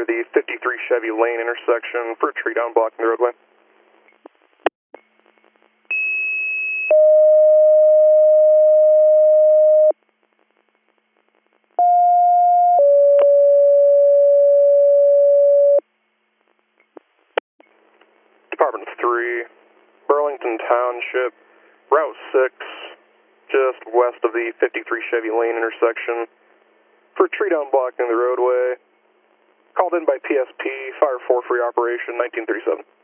near the 53 Chevy Lane intersection for a tree down blocking the roadway. Department 3, Burlington Township, Route 6, just west of the 53 Chevy Lane intersection for a tree down blocking the roadway. Called in by PSP, Fire 4 free operation 1937.